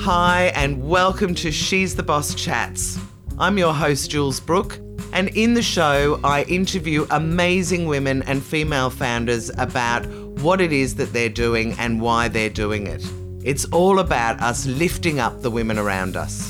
Hi, and welcome to She's the Boss Chats. I'm your host, Jules Brooke, and in the show, I interview amazing women and female founders about what it is that they're doing and why they're doing it. It's all about us lifting up the women around us.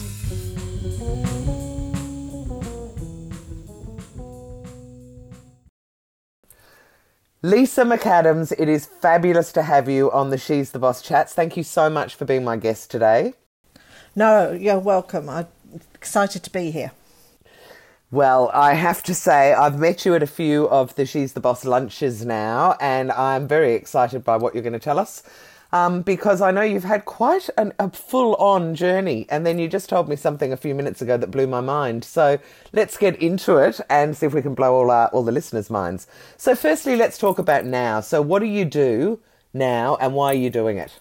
Lisa McAdams, it is fabulous to have you on the She's the Boss Chats. Thank you so much for being my guest today. No, you're welcome. I'm excited to be here. Well, I have to say, I've met you at a few of the She's the Boss lunches now, and I'm very excited by what you're going to tell us, because I know you've had quite a full-on journey, and then you just told me something a few minutes ago that blew my mind. So let's get into it and see if we can blow all the listeners' minds. So firstly, let's talk about now. So what do you do now, and why are you doing it?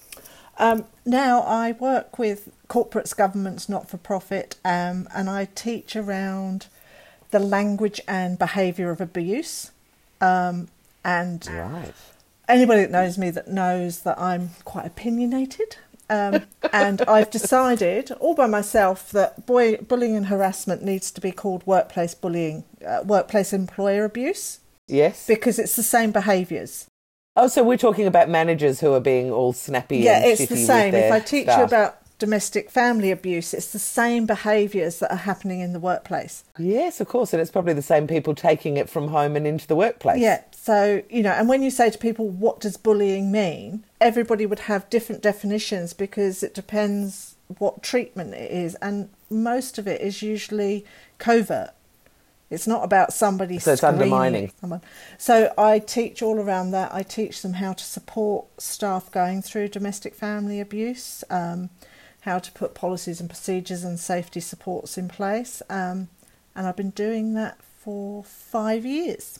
Now I work with corporates, governments, not-for-profit, and I teach around the language and behaviour of abuse. And Right. Anybody that knows me that knows that I'm quite opinionated. And I've decided all by myself that bullying and harassment needs to be called workplace bullying, workplace employer abuse. Yes. Because it's the same behaviours. Oh, so we're talking about managers who are being all snappy and shitty. Yeah, it's the same. With their If I teach staff. you about domestic family abuse, it's the same behaviours that are happening in the workplace. Yes, of course, and it's probably the same people taking it from home and into the workplace. Yeah, so, and when you say to people, what does bullying mean? Everybody would have different definitions because it depends what treatment it is, and most of it is usually covert. It's not about somebody So it's screaming undermining. at someone. So I teach all around that. I teach them how to support staff going through domestic family abuse, how to put policies and procedures and safety supports in place. And I've been doing that for 5 years.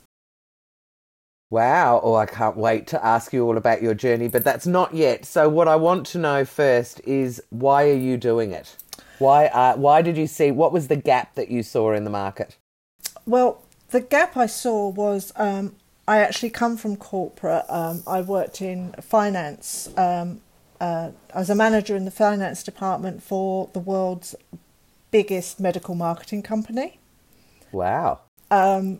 Wow. Oh, I can't wait to ask you all about your journey, but that's not yet. So what I want to know first is, why are you doing it? Why did you see, what was the gap that you saw in the market? Well, the gap I saw was I actually come from corporate. I worked in finance. I was a manager in the finance department for the world's biggest medical marketing company. Wow. And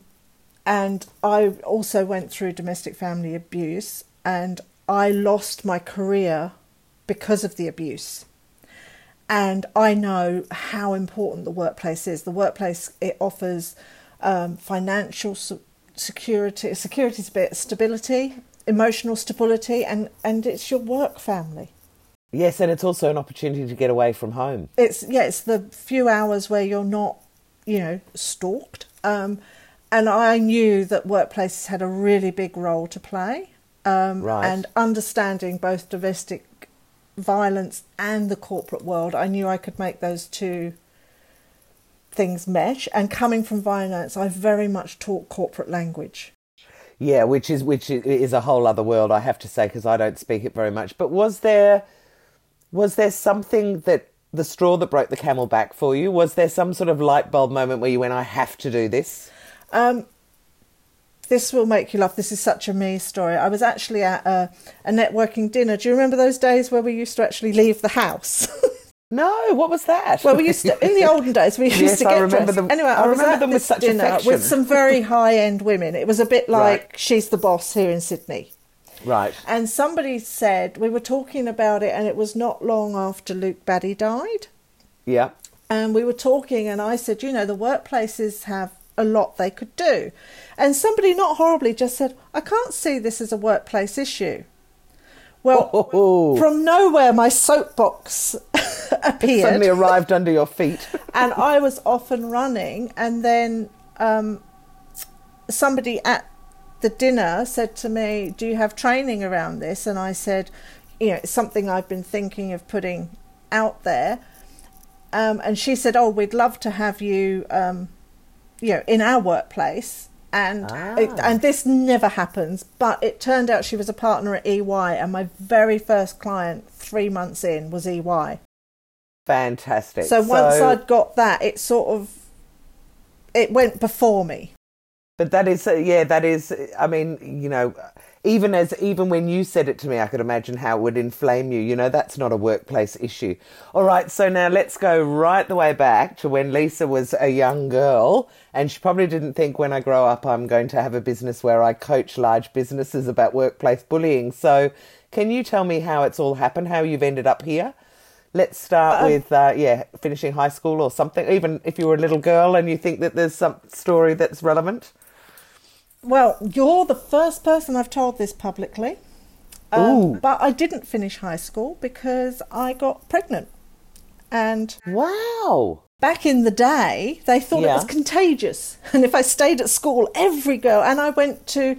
I also went through domestic family abuse, and I lost my career because of the abuse. And I know how important the workplace is. The workplace, it offers financial security, stability, emotional stability, and it's your work family. Yes, and it's also an opportunity to get away from home. It's the few hours where you're not, stalked. And I knew that workplaces had a really big role to play. Right. And understanding both domestic violence and the corporate world, I knew I could make those two things mesh. And coming from finance, I very much taught corporate language. Yeah, which is a whole other world, I have to say, because I don't speak it very much. But was there something, that the straw that broke the camel back for you? Was there some sort of light bulb moment where you went, I have to do this? This will make you laugh. This is such a me story. I was actually at a networking dinner. Do you remember those days where we used to actually leave the house? No, what was that? Well, we used to, in the olden days, we used to get I remember dressed. them. Anyway, I was remember at them with this such dinner affection. with some very high-end women. It was a bit like Right. She's the Boss here in Sydney. Right. And somebody said, we were talking about it, and it was not long after Luke Baddy died. Yeah. And we were talking, and I said, the workplaces have a lot they could do. And somebody, not horribly, just said, I can't see this as a workplace issue. Well, from nowhere, my soapbox appeared. Suddenly arrived under your feet. And I was off and running. And then somebody at the dinner said to me, do you have training around this? And I said, it's something I've been thinking of putting out there. And she said, oh, we'd love to have you, in our workplace. And this never happens, but it turned out she was a partner at EY, and my very first client 3 months in was EY. Fantastic. So once I'd got that, it went before me. But that is, yeah, that is, I mean, even when you said it to me, I could imagine how it would inflame you. That's not a workplace issue. All right, so now let's go right the way back to when Lisa was a young girl, and she probably didn't think, when I grow up, I'm going to have a business where I coach large businesses about workplace bullying. So can you tell me how it's all happened, how you've ended up here? Let's start with, finishing high school or something, even if you were a little girl and you think that there's some story that's relevant. Well, you're the first person I've told this publicly. But I didn't finish high school because I got pregnant. And wow, back in the day, they thought it was contagious. And if I stayed at school, every girl... And I went to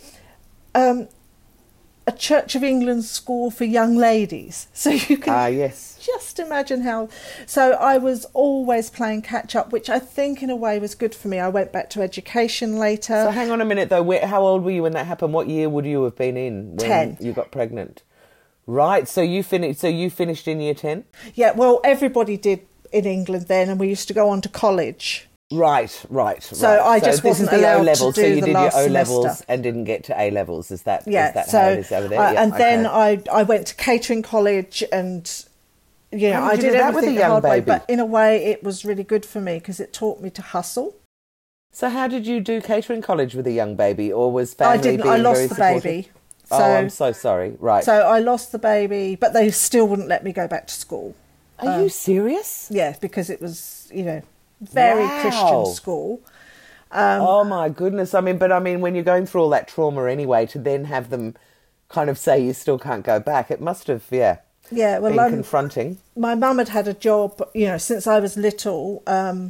a Church of England school for young ladies. So you can just imagine how... So I was always playing catch-up, which I think in a way was good for me. I went back to education later. So hang on a minute, though. How old were you when that happened? What year would you have been in when 10. You got pregnant? Right, so you finished in year 10? Yeah, well, everybody did in England then, and we used to go on to college. Right. So I just wasn't allowed to do so you the did last your semester. O-levels and didn't get to A-levels. Is that how it is over there? Then I went to catering college, and I did everything the hard way. But in a way, it was really good for me because it taught me to hustle. So how did you do catering college with a young baby, or was family I didn't. being I lost very the supportive? baby. So, I'm so sorry. Right. So I lost the baby, but they still wouldn't let me go back to school. Are you serious? Yeah, because it was, very Christian school. Oh my goodness. I mean, when you're going through all that trauma anyway, to then have them kind of say you still can't go back, it must have, been confronting. My mum had a job, since I was little,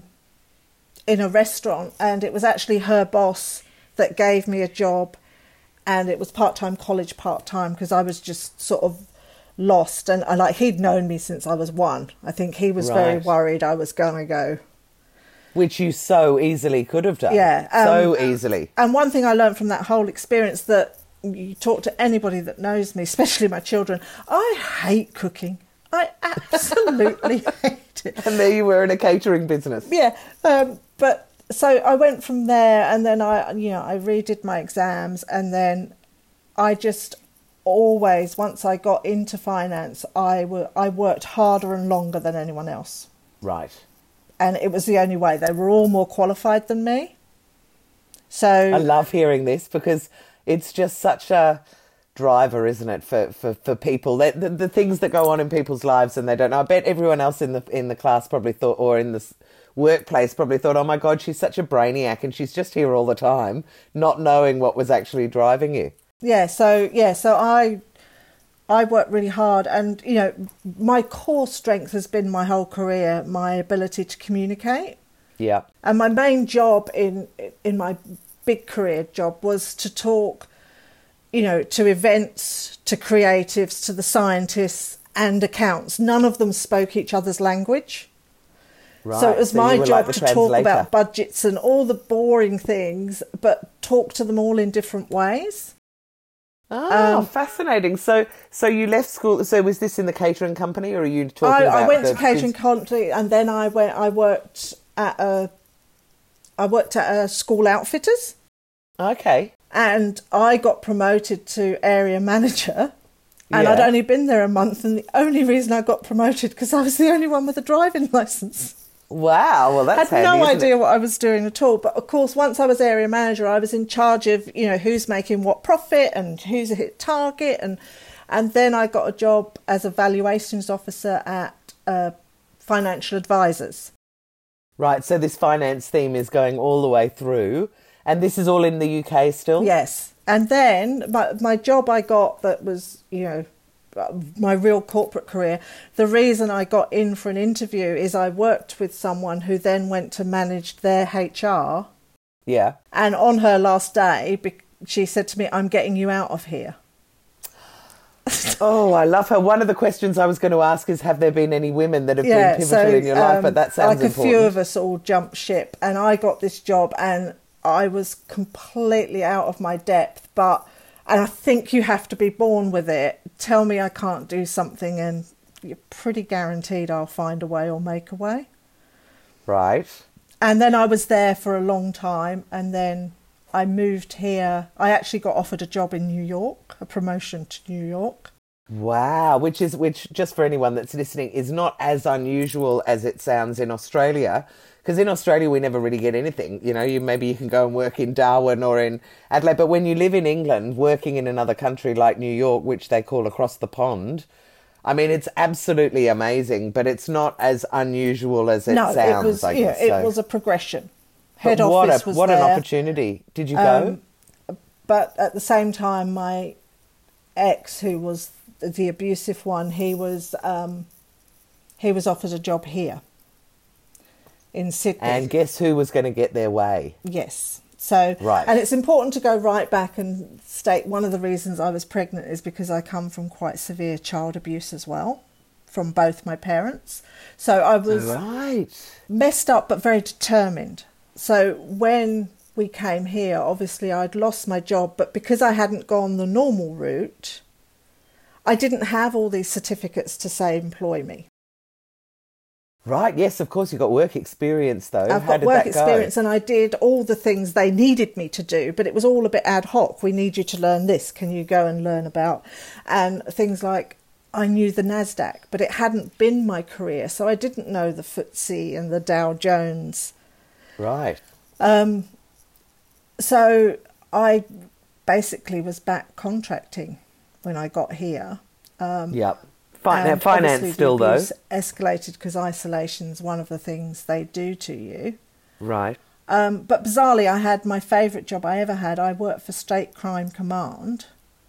in a restaurant, and it was actually her boss that gave me a job, and it was part-time college, part-time, because I was just sort of lost, and he'd known me since I was 1. I think he was very worried I was going to go. Which you so easily could have done. Yeah. So easily. And one thing I learned from that whole experience, that you talk to anybody that knows me, especially my children, I hate cooking. I absolutely hate it. And there you were in a catering business. Yeah. But so I went from there, and then I redid my exams, and then I just always, once I got into finance, I worked harder and longer than anyone else. Right. And it was the only way. They were all more qualified than me. So I love hearing this because it's just such a driver, isn't it, for people? The things that go on in people's lives and they don't know. I bet everyone else in the class probably thought, or in the workplace probably thought, oh my God, she's such a brainiac and she's just here all the time, not knowing what was actually driving you. So I worked really hard, and my core strength has been my whole career, my ability to communicate. Yeah. And my main job in my big career job was to talk, to events, to creatives, to the scientists and accounts. None of them spoke each other's language. Right. So it was my job to talk about budgets and all the boring things, but talk to them all in different ways. Oh, fascinating. So you left school. So was this in the catering company, or are you talking about... I went to catering company, and then I worked at a school outfitters. Okay. And I got promoted to area manager, and I'd only been there a month, and the only reason I got promoted because I was the only one with a driving licence. Wow, well that's handy. I had no idea what I was doing at all. But of course, once I was area manager, I was in charge of, who's making what profit and who's hit target. And then I got a job as a valuations officer at Financial Advisors. Right, so this finance theme is going all the way through. And this is all in the UK still? Yes. And then my job I got that was, my real corporate career, the reason I got in for an interview is I worked with someone who then went to manage their HR. Yeah. And on her last day, she said to me, I'm getting you out of here. Oh, I love her. One of the questions I was going to ask is, have there been any women that have been pivotal in your life? But that sounds important. A few of us all jumped ship, and I got this job, and I was completely out of my depth, and I think you have to be born with it. Tell me I can't do something and you're pretty guaranteed I'll find a way or make a way. Right. And then I was there for a long time, and then I moved here. I actually got offered a job in New York, a promotion to New York. Wow, which just for anyone that's listening is not as unusual as it sounds in Australia, because in Australia we never really get anything. You know, maybe you can go and work in Darwin or in Adelaide, but when you live in England, working in another country like New York, which they call across the pond, I mean, it's absolutely amazing, but it's not as unusual as it sounds. It was a progression. Head but office was what there. An opportunity! Did you go? But at the same time, my ex, who was the abusive one, he was offered a job here in Sydney. And guess who was going to get their way? Yes. So, right. And it's important to go right back and state one of the reasons I was pregnant is because I come from quite severe child abuse as well, from both my parents. So I was messed up but very determined. So when we came here, obviously I'd lost my job, but because I hadn't gone the normal route, I didn't have all these certificates to say employ me. Right, yes, of course, you've got work experience though. I've got work experience and I did all the things they needed me to do, but it was all a bit ad hoc. We need you to learn this. Can you go and learn about? And things like I knew the NASDAQ, but it hadn't been my career, so I didn't know the FTSE and the Dow Jones. Right. So I basically was back contracting when I got here. Yep. Finance still though. Escalated because isolation's one of the things they do to you. Right. But bizarrely, I had my favourite job I ever had. I worked for State Crime Command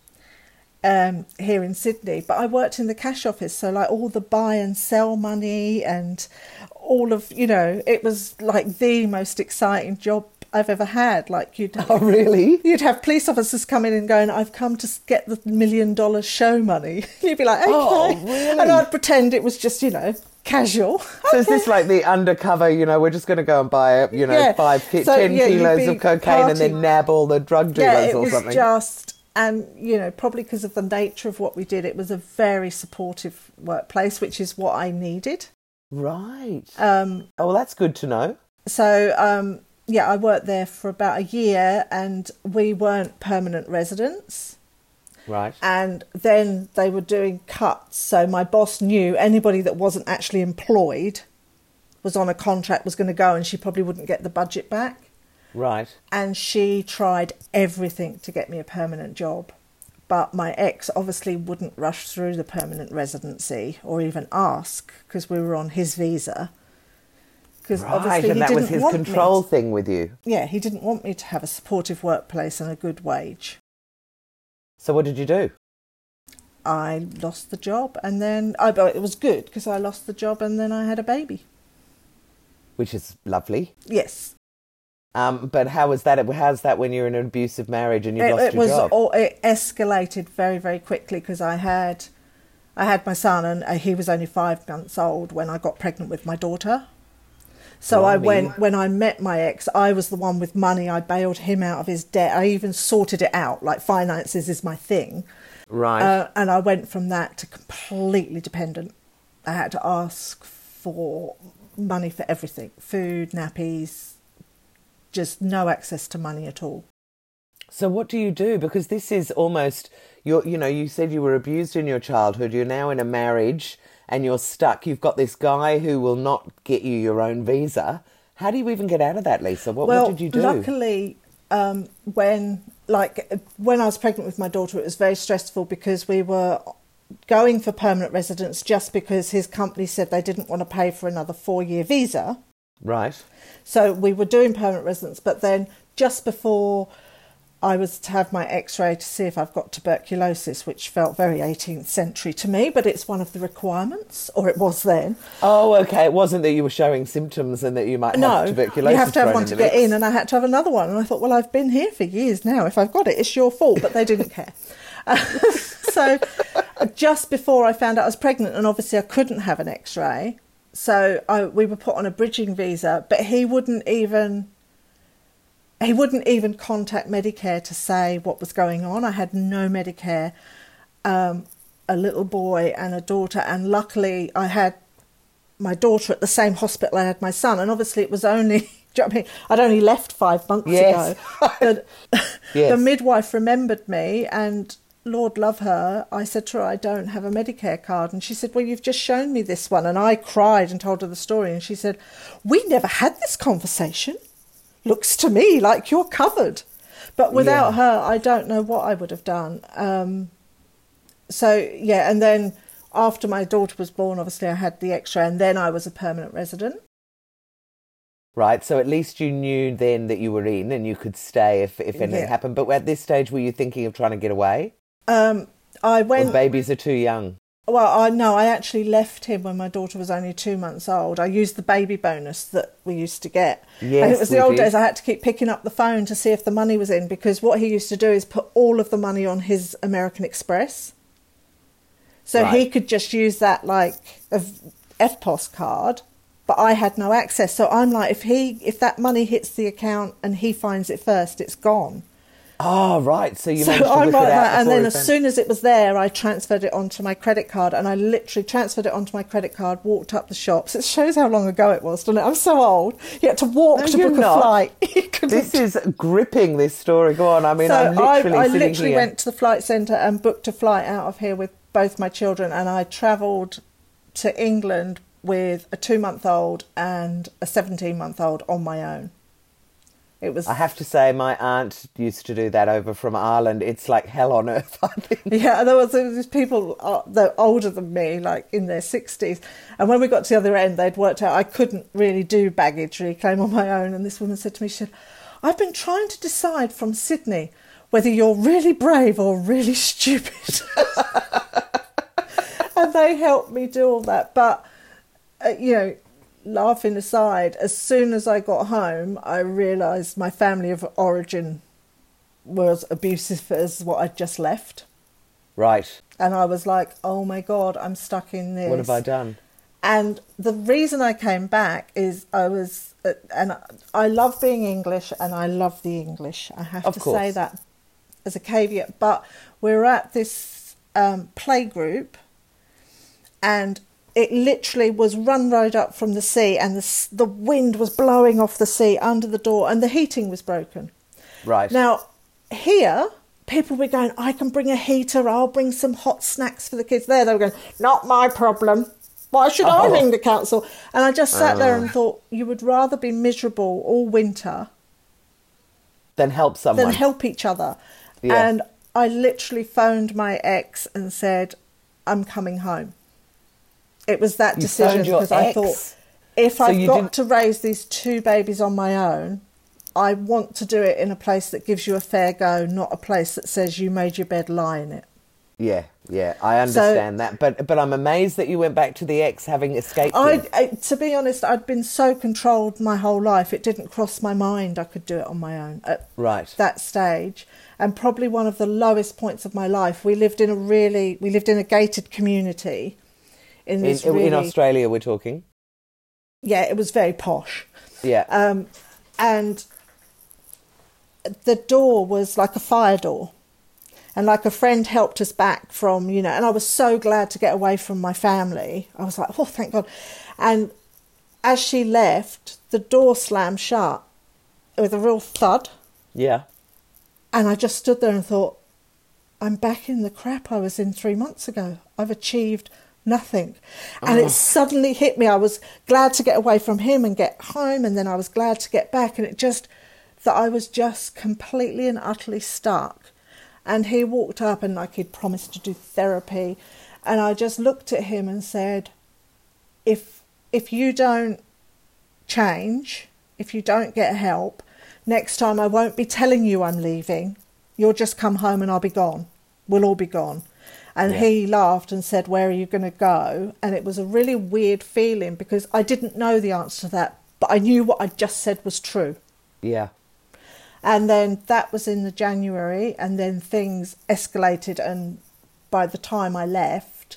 here in Sydney, but I worked in the cash office, so like all the buy and sell money and all of, it was like the most exciting job I've ever had. Like really? You'd have police officers come in and going, I've come to get the $1 million show money. You'd be like, okay. Oh, really? And I'd pretend it was just, casual. So is this like the undercover, we're just going to go and buy, 10 kilos of cocaine and then nab all the drug dealers or something? Yeah, it was just, and, probably because of the nature of what we did, it was a very supportive workplace, which is what I needed. Right. Well, that's good to know. So, I worked there for about a year and we weren't permanent residents. Right. And then they were doing cuts. So my boss knew anybody that wasn't actually employed was on a contract was going to go and she probably wouldn't get the budget back. Right. And she tried everything to get me a permanent job. But my ex obviously wouldn't rush through the permanent residency or even ask because we were on his visa. Right, and that was his control thing with you. Yeah, he didn't want me to have a supportive workplace and a good wage. So what did you do? I lost the job and then... it was good because I lost the job and then I had a baby. Which is lovely. Yes. But how was that? How's that when you're in an abusive marriage and you've lost your job? It escalated very, very quickly because I had my son and he was only 5 months old when I got pregnant with my daughter. So when I met my ex, I was the one with money. I bailed him out of his debt. I even sorted it out. Like finances is my thing. Right. And I went from that to completely dependent. I had to ask for money for everything. Food, nappies, just no access to money at all. So what do you do? Because this is almost, you said you were abused in your childhood. You're now in a marriage and you're stuck. You've got this guy who will not get you your own visa. How do you even get out of that, Lisa? What did you do? Luckily, when I was pregnant with my daughter, it was very stressful because we were going for permanent residence just because his company said they didn't want to pay for another 4-year visa. Right. So we were doing permanent residence, but then just before I was to have my x-ray to see if I've got tuberculosis, which felt very 18th century to me, but it's one of the requirements, or it was then. Oh, okay. It wasn't that you were showing symptoms and that you might have tuberculosis. No, you have to have one to get in, and I had to have another one. And I thought, well, I've been here for years now. If I've got it, it's your fault. But they didn't care. So just before I found out I was pregnant, and obviously I couldn't have an x-ray, so we were put on a bridging visa, but he wouldn't even contact Medicare to say what was going on. I had no Medicare, a little boy and a daughter, and luckily I had my daughter at the same hospital I had my son, and obviously it was only Do you know what I mean? I'd only left 5 months Yes. ago. Yes. The midwife remembered me, and Lord love her, I said to her, I don't have a Medicare card. And she said, well, you've just shown me this one. And I cried and told her the story. And she said, we never had this conversation. Looks to me like you're covered. But without her, I don't know what I would have done. And then after my daughter was born, obviously I had the extra, and then I was a permanent resident. Right, so at least you knew then that you were in and you could stay if anything happened. But at this stage, were you thinking of trying to get away? I went... Or babies are too young? Well, I actually left him when my daughter was only 2 months old. I used the baby bonus that we used to get. Yes, and it was the old days I had to keep picking up the phone to see if the money was in, because what he used to do is put all of the money on his American Express. So he could just use that like a FPOS card, but I had no access. So I'm like, if that money hits the account and he finds it first, it's gone. Oh, right. So you managed to I'm whip like it out that, and then before as soon as it was there, I transferred it onto my credit card, and I literally transferred it onto my credit card, walked up the shops. It shows how long ago it was, doesn't it? I'm so old. You had to walk to book a flight. This is gripping, this story. Go on. I mean, so I'm literally I sitting literally here. went to the flight centre and booked a flight out of here with both my children, and I travelled to England with a 2-month-old and a 17-month-old on my own. It was. I have to say, my aunt used to do that over from Ireland. It's like hell on earth, I think. Yeah, there was people that were older than me, like in their 60s. And when we got to the other end, they'd worked out I couldn't really do baggage reclaim on my own. And this woman said to me, she said, I've been trying to decide from Sydney whether you're really brave or really stupid. And they helped me do all that. But, laughing aside, as soon as I got home, I realised my family of origin was abusive as what I'd just left. Right. And I was like, oh my God, I'm stuck in this. What have I done? And the reason I came back is and I love being English, and I love the English. I have to say that as a caveat. But we're at this play group, and it literally was run right up from the sea, and the wind was blowing off the sea under the door, and the heating was broken. Right. Now, here, people were going, I can bring a heater, I'll bring some hot snacks for the kids. There, they were going, not my problem. Why should I ring the council? And I just sat there and thought, you would rather be miserable all winter than help someone. than help each other. Yeah. And I literally phoned my ex and said, I'm coming home. It was that decision, because I thought, if I've got to raise these 2 babies on my own, I want to do it in a place that gives you a fair go, not a place that says you made your bed, lie in it. Yeah, I understand that. But I'm amazed that you went back to the ex having escaped him. To be honest, I'd been so controlled my whole life, it didn't cross my mind I could do it on my own at that stage. And probably one of the lowest points of my life, we lived in a gated community. In Australia, we're talking? Yeah, it was very posh. Yeah. And the door was like a fire door. And like a friend helped us back from, and I was so glad to get away from my family. I was like, oh, thank God. And as she left, the door slammed shut with a real thud. Yeah. And I just stood there and thought, I'm back in the crap I was in 3 months ago. I've achieved nothing. And it suddenly hit me. I was glad to get away from him and get home, and then I was glad to get back, and that I was just completely and utterly stuck. And he walked up, and like he'd promised to do therapy, and I just looked at him and said, if you don't change, if you don't get help, next time I won't be telling you I'm leaving. You'll just come home and I'll be gone. We'll all be gone. And he laughed and said, where are you going to go? And it was a really weird feeling, because I didn't know the answer to that, but I knew what I just said was true. Yeah. And then that was in the January, and then things escalated, and by the time I left,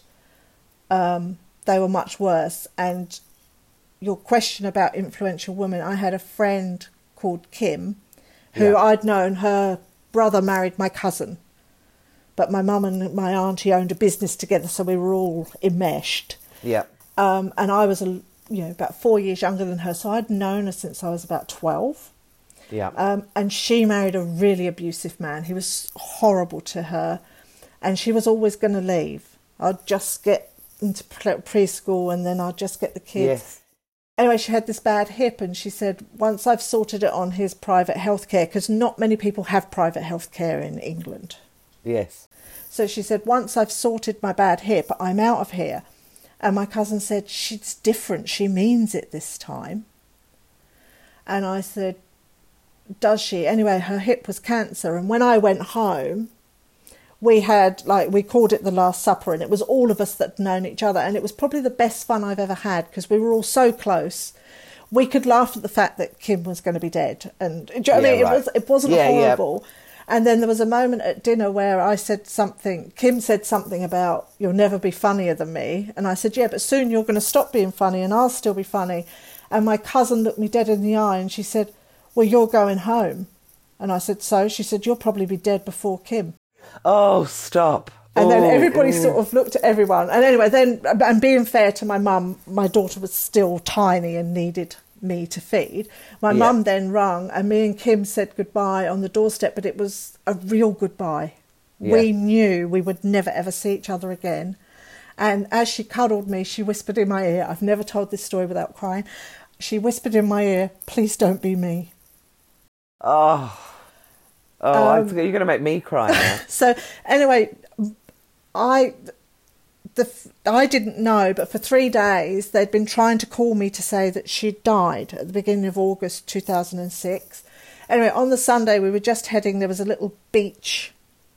they were much worse. And your question about influential women, I had a friend called Kim, who I'd known, her brother married my cousin. But my mum and my auntie owned a business together, so we were all enmeshed. Yeah. And I was about 4 years younger than her. So I'd known her since I was about 12. Yeah. And she married a really abusive man. He was horrible to her, and she was always going to leave. I'd just get into preschool and then I'd just get the kids. Yes. Anyway, she had this bad hip, and she said, once I've sorted it on his private health care, because not many people have private health care in England. Yes. So she said, once I've sorted my bad hip, I'm out of here. And my cousin said, she's different. She means it this time. And I said, does she? Anyway, her hip was cancer. And when I went home, we had, we called it the Last Supper, and it was all of us that had known each other. And it was probably the best fun I've ever had, because we were all so close. We could laugh at the fact that Kim was going to be dead. And do you know what I mean? Right. It wasn't horrible. Yeah. And then there was a moment at dinner where I said something, Kim said something about, you'll never be funnier than me. And I said, yeah, but soon you're going to stop being funny and I'll still be funny. And my cousin looked me dead in the eye and she said, well, you're going home. And I said, so? She said, you'll probably be dead before Kim. Oh, stop. And then everybody sort of looked at everyone. And anyway, then, and being fair to my mum, my daughter was still tiny and needed me to feed. My mum then rung, and me and Kim said goodbye on the doorstep, but it was a real goodbye. Yeah. We knew we would never ever see each other again. And as she cuddled me, she whispered in my ear, I've never told this story without crying, she whispered in my ear, please don't be me. You're going to make me cry now. So anyway, I didn't know, but for 3 days they'd been trying to call me to say that she'd died at the beginning of August 2006. Anyway, on the Sunday we were just heading, there was a little beach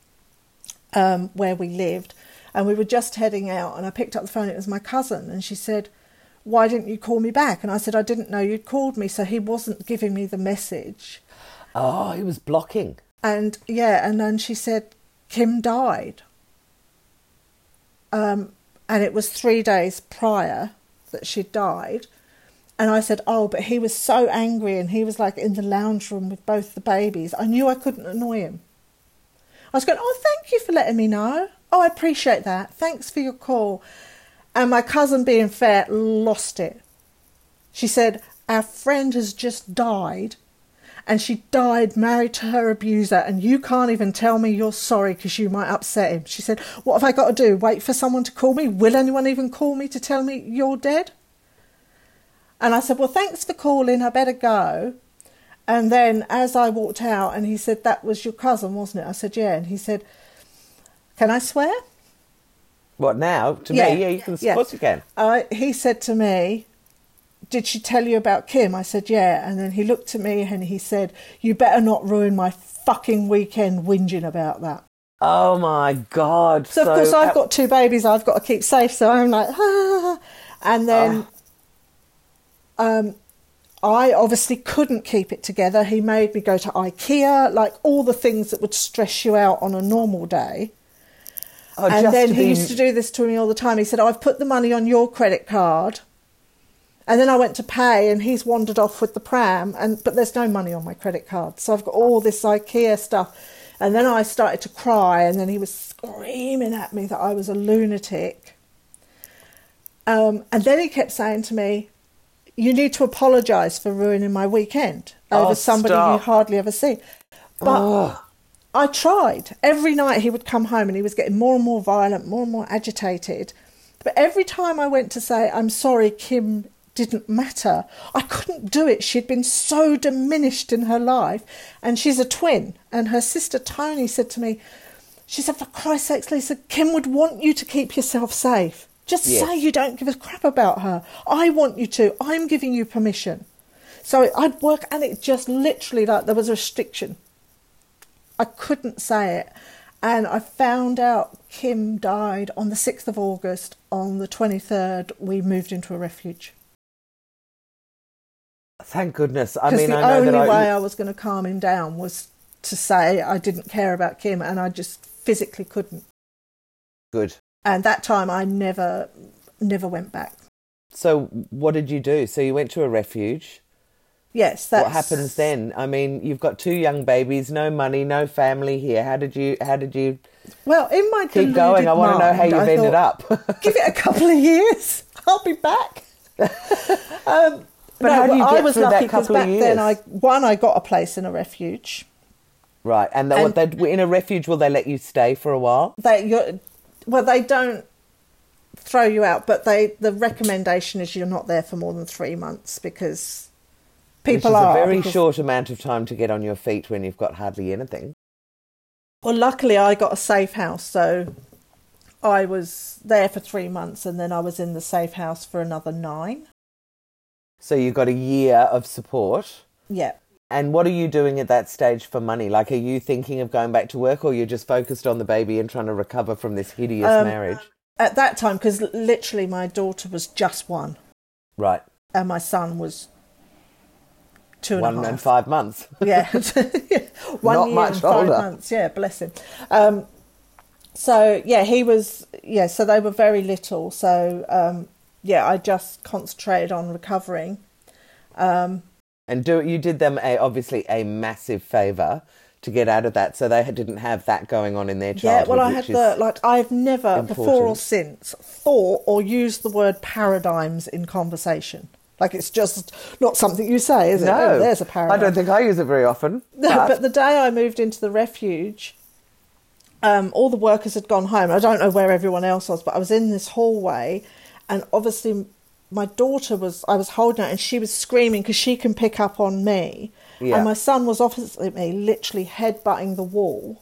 where we lived, and we were just heading out, and I picked up the phone, it was my cousin, and she said, why didn't you call me back? And I said, I didn't know you'd called me, so he wasn't giving me the message. Oh, he was blocking. And and then she said, Kim died. And it was 3 days prior that she died. And I said, oh, but he was so angry, and he was in the lounge room with both the babies. I knew I couldn't annoy him. I was going, oh, thank you for letting me know. Oh, I appreciate that. Thanks for your call. And my cousin, being fair, lost it. She said, our friend has just died, and she died married to her abuser, and you can't even tell me you're sorry because you might upset him. She said, what have I got to do? Wait for someone to call me? Will anyone even call me to tell me you're dead? And I said, well, thanks for calling. I better go. And then as I walked out, and he said, that was your cousin, wasn't it? I said, yeah. And he said, can I swear? What, now? To me? Yeah, you can. Of course you can. He said to me, did she tell you about Kim? I said, yeah. And then he looked at me and he said, you better not ruin my fucking weekend whinging about that. Oh, my God. So of course, I've got 2 babies I've got to keep safe. So I'm like, ah. And then I obviously couldn't keep it together. He made me go to IKEA, all the things that would stress you out on a normal day. Oh, and then he used to do this to me all the time. He said, I've put the money on your credit card. And then I went to pay, and he's wandered off with the pram, but there's no money on my credit card. So I've got all this IKEA stuff. And then I started to cry, and then he was screaming at me that I was a lunatic. And then he kept saying to me, you need to apologise for ruining my weekend over somebody you hardly ever see. But I tried. Every night he would come home and he was getting more and more violent, more and more agitated. But every time I went to say, I'm sorry, Kim didn't matter, I couldn't do it. She'd been so diminished in her life. And she's a twin. And her sister Tony said to me, she said, for Christ's sakes, Lisa, Kim would want you to keep yourself safe. Just say you don't give a crap about her. I want you to. I'm giving you permission. So I'd work, and it just literally, there was a restriction. I couldn't say it. And I found out Kim died on the 6th of August. On the 23rd, we moved into a refuge. Thank goodness. I mean, the only way I was going to calm him down was to say I didn't care about Kim, and I just physically couldn't. Good. And that time I never went back. So what did you do? So you went to a refuge. Yes. What happens then? I mean, you've got 2 young babies, no money, no family here. How did you Well, in my keep going? I want to know how you've ended up. Give it a couple of years. I'll be back. But how do you get I was through lucky that couple back of years? then I got a place in a refuge. Right, and in a refuge, will they let you stay for a while? They don't throw you out, but the recommendation is you're not there for more than 3 months because people Which is a very short amount of time to get on your feet when you've got hardly anything. Well, luckily I got a safe house, so I was there for 3 months and then I was in the safe house for another 9. So you got a year of support. Yeah. And what are you doing at that stage for money? Like, are you thinking of going back to work, or you're just focused on the baby and trying to recover from this hideous marriage? At that time, because literally my daughter was just 1. Right. And my son was 2.5. 1 and 5 months. Yeah. 1 Not year much and 5 older. months. Yeah, bless him. So, yeah, so they were very little. So, I just concentrated on recovering. And you did them obviously a massive favour to get out of that, so they didn't have that going on in their childhood. Yeah, well, I've never, important. before or since, thought or used the word paradigms in conversation. Like, it's just not something you say, is it? No, Oh, there's a paradigm. I don't think I use it very often. No, but the day I moved into the refuge, all the workers had gone home. I don't know where everyone else was, but I was in this hallway, and obviously my daughter I was holding her, and she was screaming because she can pick up on me. Yeah. And my son was opposite me, literally headbutting the wall,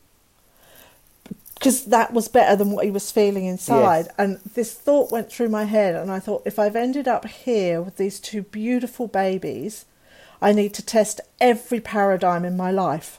because that was better than what he was feeling inside. Yes. And this thought went through my head, and I thought, if I've ended up here with these 2 beautiful babies, I need to test every paradigm in my life.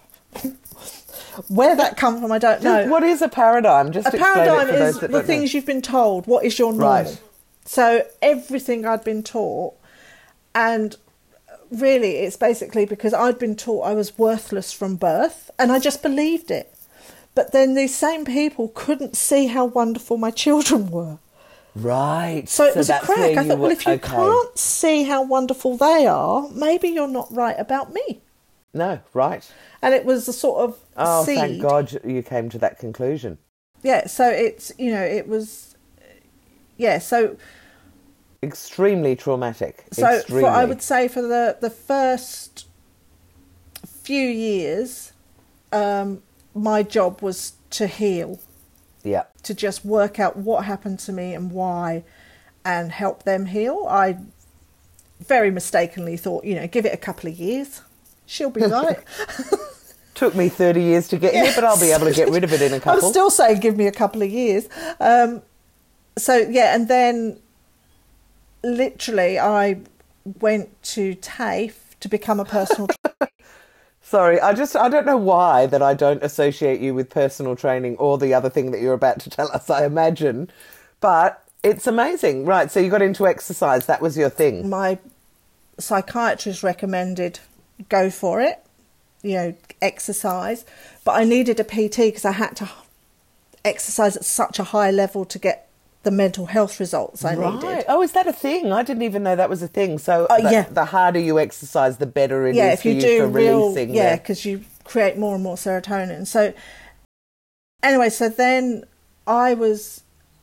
Where that come from, I don't know. What is a paradigm? Just a paradigm is the things you've been told. What is your normal? Right. So everything I'd been taught, and really it's basically because I'd been taught I was worthless from birth, and I just believed it. But then these same people couldn't see how wonderful my children were. Right. So it was a crack. I thought, well, if you can't see how wonderful they are, maybe you're not right about me. No, right. And it was a sort of seed. Thank God you came to that conclusion. Yeah, so it's, it was, so... Extremely traumatic. So extremely. I would say for the first few years, my job was to heal. Yeah. To just work out what happened to me and why, and help them heal. I very mistakenly thought, give it a couple of years. She'll be right. Took me 30 years to get here, but I'll be able to get rid of it in a couple. I'm still saying give me a couple of years. And then literally I went to TAFE to become a personal trainer. Sorry, I don't know why that I don't associate you with personal training or the other thing that you're about to tell us, I imagine. But it's amazing. Right, so you got into exercise. That was your thing. My psychiatrist recommended go for it, exercise. But I needed a PT because I had to exercise at such a high level to get the mental health results I needed. Oh, is that a thing? I didn't even know that was a thing. So the harder you exercise, the better it is for you for releasing. Yeah, because you create more and more serotonin. So anyway, so then I was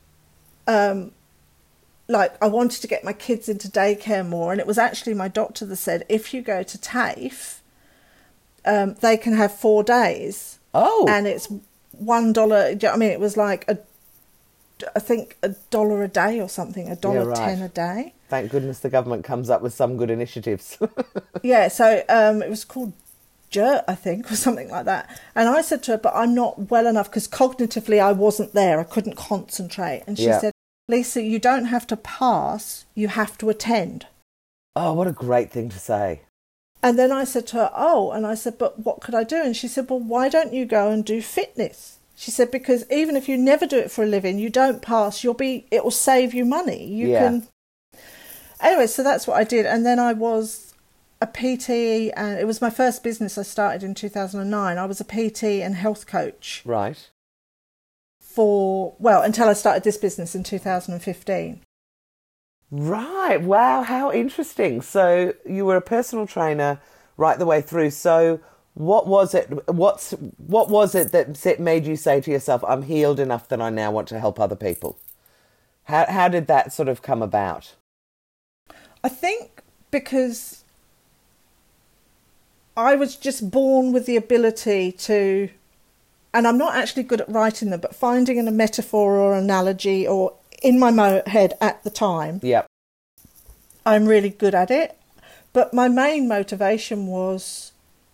I wanted to get my kids into daycare more, and it was actually my doctor that said, if you go to TAFE, they can have 4 days. Oh. And it's $1. I mean, it was like I think $1 a day or something, $1.10 a day. Thank goodness the government comes up with some good initiatives. Yeah, so it was called JERT, I think, or something like that. And I said to her, but I'm not well enough because cognitively I wasn't there. I couldn't concentrate. And she said, Lisa, you don't have to pass, you have to attend. Oh, what a great thing to say. And then I said to her, but what could I do? And she said, well, why don't you go and do fitness? She said, because even if you never do it for a living, you don't pass, it will save you money. You can. Anyway, so that's what I did. And then I was a PT, and it was my first business I started in 2009. I was a PT and health coach. Right. Until I started this business in 2015. Right. Wow, how interesting. So you were a personal trainer right the way through. So what was it that made you say to yourself, I'm healed enough that I now want to help other people? How did that sort of come about? I think because I was just born with the ability to, and I'm not actually good at writing them, but finding a metaphor or analogy or in my head at the time, Yep. I'm really good at it. But my main motivation was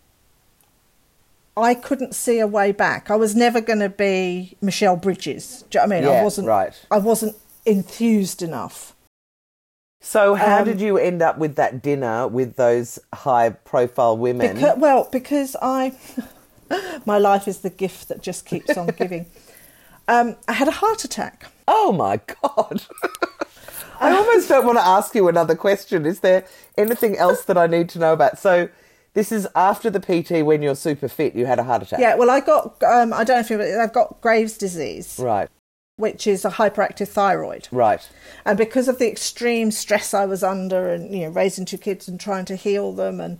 I couldn't see a way back. I was never going to be Michelle Bridges. Do you know what I mean? Yeah, I wasn't enthused enough. So how did you end up with that dinner with those high-profile women? Because my life is the gift that just keeps on giving. I had a heart attack. Oh, my God. I almost don't want to ask you another question. Is there anything else that I need to know about? So this is after the PT when you're super fit, you had a heart attack. Yeah, well, I got, I don't know if I've got Graves' disease. Right. Which is a hyperactive thyroid. Right. And because of the extreme stress I was under and, raising 2 kids and trying to heal them and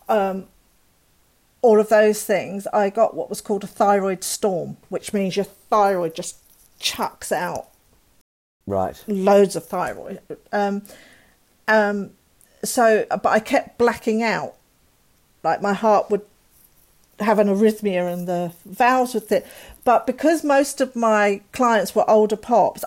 all of those things, I got what was called a thyroid storm, which means your thyroid just chucks out Right. loads of thyroid. But I kept blacking out. Like my heart would have an arrhythmia and the valves would fit. But because most of my clients were older pops,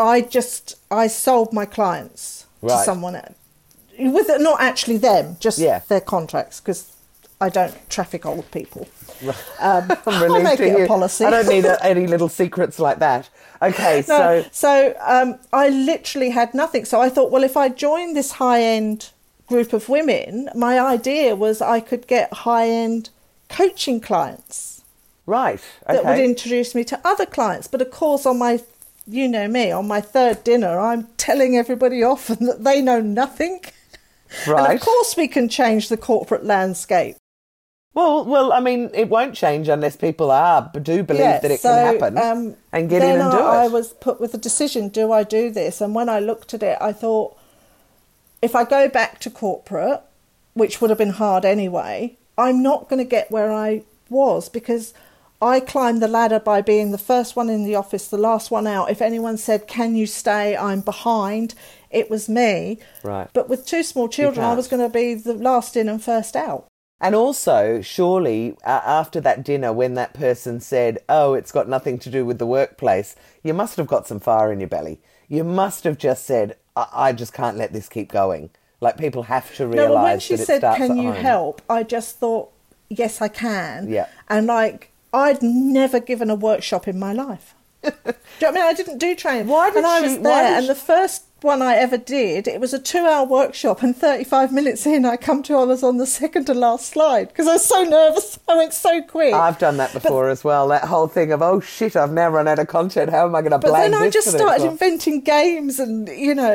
I sold my clients to someone else. With not actually them, just their contracts, because I don't traffic old people. I'm relieved I'll make to it hear. a policy. I don't need any little secrets like that. Okay, So I literally had nothing. So I thought, well, if I joined this high-end group of women, my idea was I could get high-end coaching clients. Right, okay. That would introduce me to other clients. But of course, on my, on my third dinner, I'm telling everybody off and that they know nothing. Right. And of course we can change the corporate landscape. Well, I mean, it won't change unless people do believe that it can happen and get in and do it. I was put with a decision, do I do this? And when I looked at it, I thought, if I go back to corporate, which would have been hard anyway, I'm not going to get where I was because I climbed the ladder by being the first one in the office, the last one out. If anyone said, can you stay? I'm behind. It was me. Right. But with 2 small children, I was going to be the last in and first out. And also, surely, after that dinner, when that person said, oh, it's got nothing to do with the workplace, you must have got some fire in your belly. You must have just said, I just can't let this keep going. Like, people have to realise that it starts at home. No, when she said, can you help? I just thought, yes, I can. Yeah. And, I'd never given a workshop in my life. Do you know what I mean? I didn't do training. And the first one I ever did, it was a 2-hour workshop, and 35 minutes in, I was on the second to last slide because I was so nervous. I went so quick. I've done that before as well. That whole thing of, oh shit, I've now run out of content. How am I going to blag this? But then I just started inventing games and,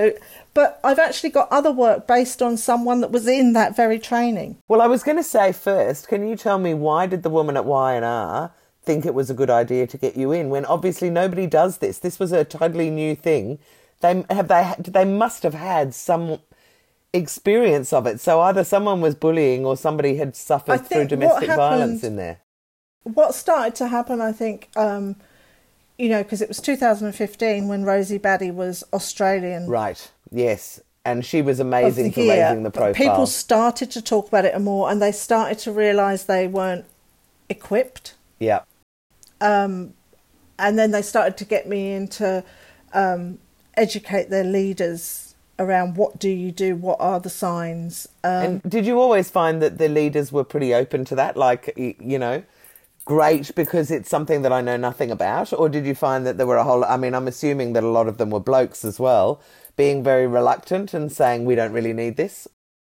But I've actually got other work based on someone that was in that very training. Well, I was going to say first, can you tell me why did the woman at Y&R think it was a good idea to get you in when obviously nobody does this? This was a totally new thing. They must have had some experience of it. So either someone was bullying or somebody had suffered through domestic violence in there. What started to happen, I think, because it was 2015 when Rosie Batty was Australian. Right, yes. And she was amazing for raising the profile. People started to talk about it more and they started to realise they weren't equipped. Yeah. And then they started to get me into educate their leaders around what do you do, what are the signs. And did you always find that the leaders were pretty open to that? Like, great because it's something that I know nothing about? Or did you find that there were I'm assuming that a lot of them were blokes as well, being very reluctant and saying, we don't really need this?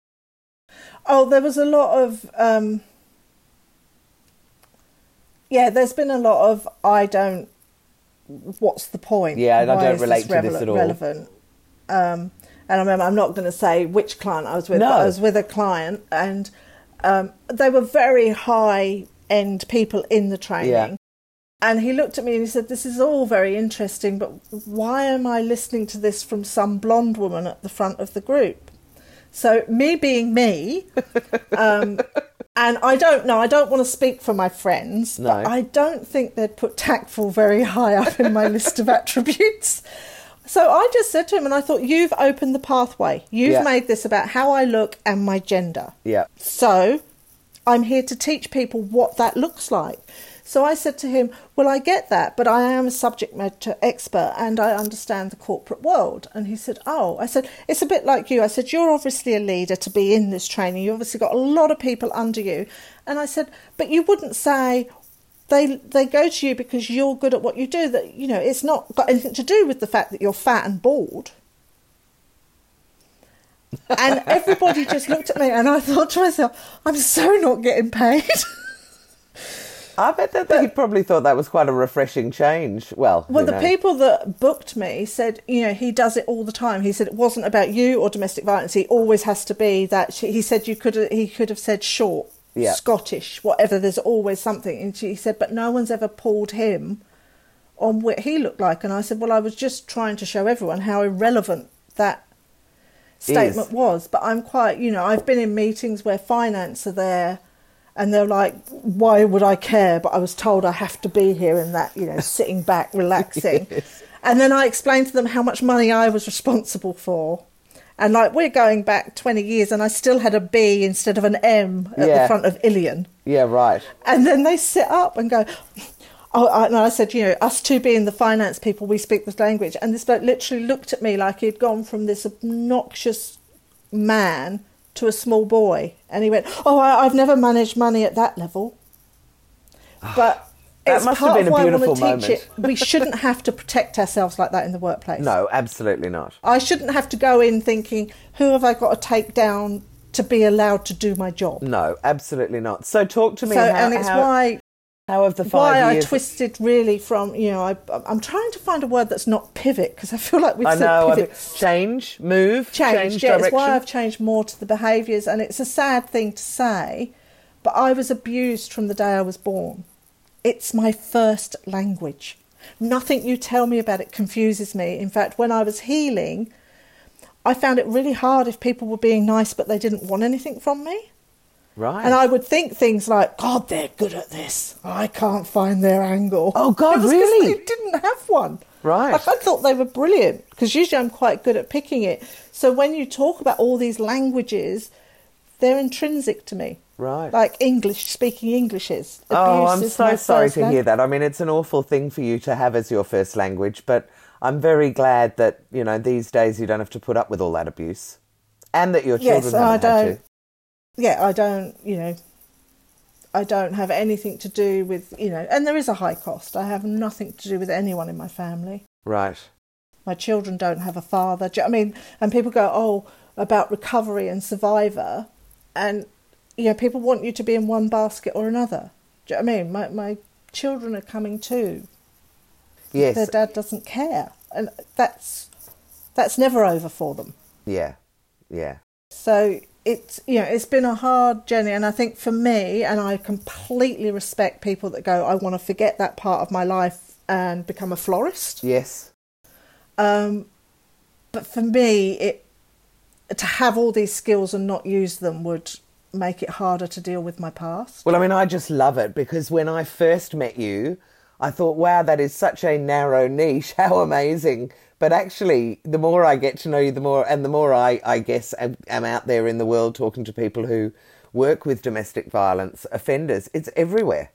Oh, there was a lot of... there's been a lot of, what's the point? Yeah, I don't relate to this at all. Relevant. And I remember, I'm not going to say which client I was with, but I was with a client and they were very high-end people in the training. Yeah. And he looked at me and he said, this is all very interesting, but why am I listening to this from some blonde woman at the front of the group? So me being me... And I don't know, I don't want to speak for my friends, but I don't think they'd put tactful very high up in my list of attributes. So I just said to him, and I thought, you've opened the pathway. You've Yeah. made this about how I look and my gender. Yeah. So I'm here to teach people what that looks like. So I said to him, well, I get that, but I am a subject matter expert and I understand the corporate world. And he said, oh, I said, it's a bit like you. I said, you're obviously a leader to be in this training. You obviously got a lot of people under you. And I said, but you wouldn't say they go to you because you're good at what you do. That, you know, it's not got anything to do with the fact that you're fat and bald. And everybody just looked at me and I thought to myself, I'm so not getting paid. I bet that he probably thought that was quite a refreshing change. Well, the people that booked me said, you know, he does it all the time. He said it wasn't about you or domestic violence. He always has to be that. He said he could have said short, Scottish, whatever. There's always something. And he said, but no one's ever pulled him on what he looked like. And I said, well, I was just trying to show everyone how irrelevant that statement was. But I'm quite, you know, I've been in meetings where finance are there. And they're like, why would I care? But I was told I have to be here in that, you know, sitting back, relaxing. Yes. And then I explained to them how much money I was responsible for. And like, we're going back 20 years and I still had a B instead of an M at the front of Ilion. Yeah, right. And then they sit up and go, and I said, you know, us two being the finance people, we speak this language. And this bloke literally looked at me like he'd gone from this obnoxious man to a small boy, and he went, oh, I've never managed money at that level. But that it's must part have been of why a beautiful I want to teach moment. it. We shouldn't have to protect ourselves like that in the workplace. No, absolutely not. I shouldn't have to go in thinking, who have I got to take down to be allowed to do my job? No, absolutely not. So talk to me. How have the 5 why years... I twisted really from, you know, I'm trying to find a word that's not pivot, because I feel like we've said pivot. Change, move, change yeah, direction. It's why I've changed more to the behaviours, and it's a sad thing to say, but I was abused from the day I was born. It's my first language. Nothing you tell me about it confuses me. In fact, when I was healing, I found it really hard if people were being nice but they didn't want anything from me. Right. And I would think things like, God, they're good at this. I can't find their angle. Oh, God, it was really? They didn't have one. Right. Like, I thought they were brilliant, because usually I'm quite good at picking it. So when you talk about all these languages, they're intrinsic to me. Right. Like English, speaking Englishes. Oh, I'm so sorry to hear that. I mean, it's an awful thing for you to have as your first language, but I'm very glad that, you know, these days you don't have to put up with all that abuse, and that your children haven't had to. Yeah, I don't, you know, I don't have anything to do with, you know, and there is a high cost. I have nothing to do with anyone in my family. Right. My children don't have a father. I mean, and people go, oh, about recovery and survivor, and, you know, people want you to be in one basket or another. Do you know what I mean? My children are coming too. Yes. Their dad doesn't care. And that's never over for them. Yeah, yeah. So it's, you know, it's been a hard journey, and I think for me, and I completely respect people that go, I want to forget that part of my life and become a florist. Yes. But for me, to have all these skills and not use them would make it harder to deal with my past. Well, I mean, I just love it, because when I first met you, I thought, wow, that is such a narrow niche. How amazing. But actually, the more I get to know you, the more I guess, am out there in the world talking to people who work with domestic violence offenders, it's everywhere.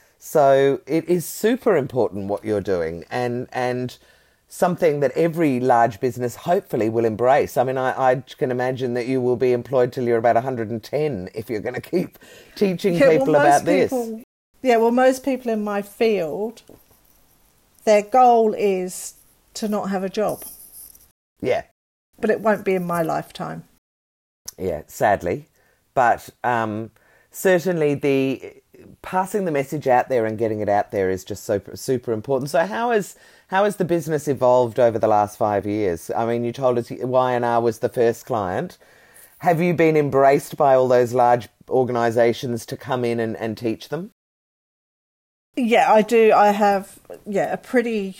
So it is super important what you're doing, and something that every large business hopefully will embrace. I mean, I can imagine that you will be employed till you're about 110 if you're going to keep teaching people about this. Yeah, well, most people in my field, their goal is to not have a job. Yeah. But it won't be in my lifetime. Yeah, sadly. But certainly the passing the message out there and getting it out there is just super, super important. So how has the business evolved over the last 5 years? I mean, you told us Y&R was the first client. Have you been embraced by all those large organisations to come in and teach them? Yeah, I do. I have, a pretty...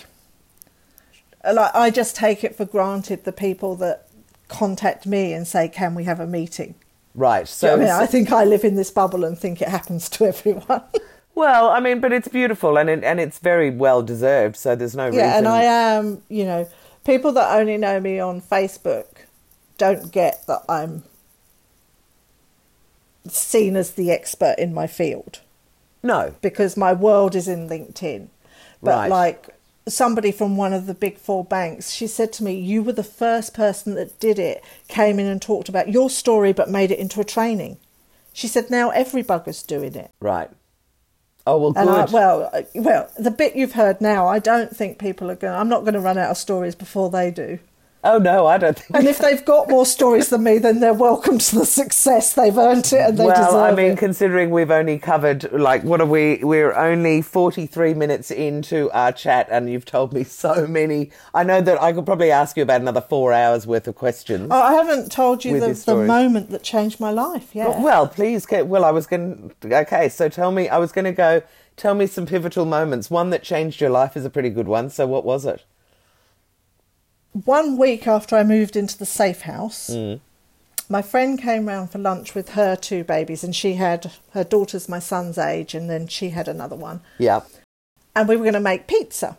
Like, I just take it for granted the people that contact me and say, can we have a meeting? Right. So I think I live in this bubble and think it happens to everyone. Well, I mean, but it's beautiful and it's very well deserved, so there's no reason. Yeah, and I am, People that only know me on Facebook don't get that I'm seen as the expert in my field. No. Because my world is in LinkedIn. But Right. like somebody from one of the big four banks, she said to me, you were the first person that did it, came in and talked about your story but made it into a training. She said, now every bugger's doing it. Right. Oh, well, good. And well, the bit you've heard now, I don't think people are going to... I'm not going to run out of stories before they do. Oh, no, I don't think... And if they've got more stories than me, then they're welcome to the success. They've earned it and they deserve it. Well, I mean, considering we've only covered, like, what are we... We're only 43 minutes into our chat and you've told me so many... I know that I could probably ask you about another 4 hours worth of questions. Oh, I haven't told you With your the stories. moment that changed my life, yeah. Well, please, well, I was going to... Okay, so tell me, I was going to go... Tell me some pivotal moments. One that changed your life is a pretty good one, so what was it? 1 week after I moved into the safe house, my friend came round for lunch with her 2 babies, and she had her daughter's my son's age, and then she had another one. Yeah. And we were going to make pizza.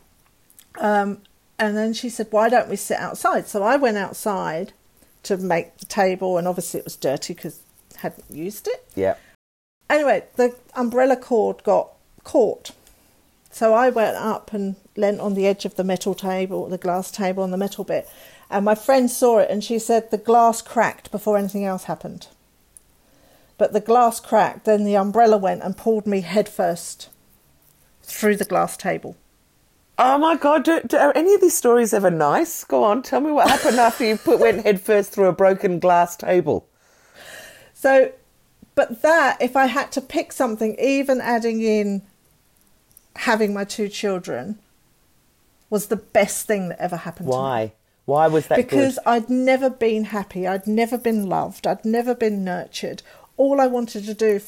And then she said, why don't we sit outside? So I went outside to make the table, and obviously it was dirty because I hadn't used it. Yeah. Anyway, the umbrella cord got caught. So I went up and leant on the edge of the metal table, the glass table on the metal bit. And my friend saw it and she said the glass cracked before anything else happened. But the glass cracked, then the umbrella went and pulled me headfirst through the glass table. Oh, my God. Are any of these stories ever nice? Go on, tell me what happened after you went headfirst through a broken glass table. So, but that, if I had to pick something, even adding in having my 2 children, was the best thing that ever happened to me. Why? Why was that Because good? I'd never been happy. I'd never been loved. I'd never been nurtured. All I wanted to do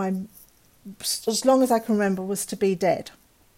as long as I can remember, was to be dead.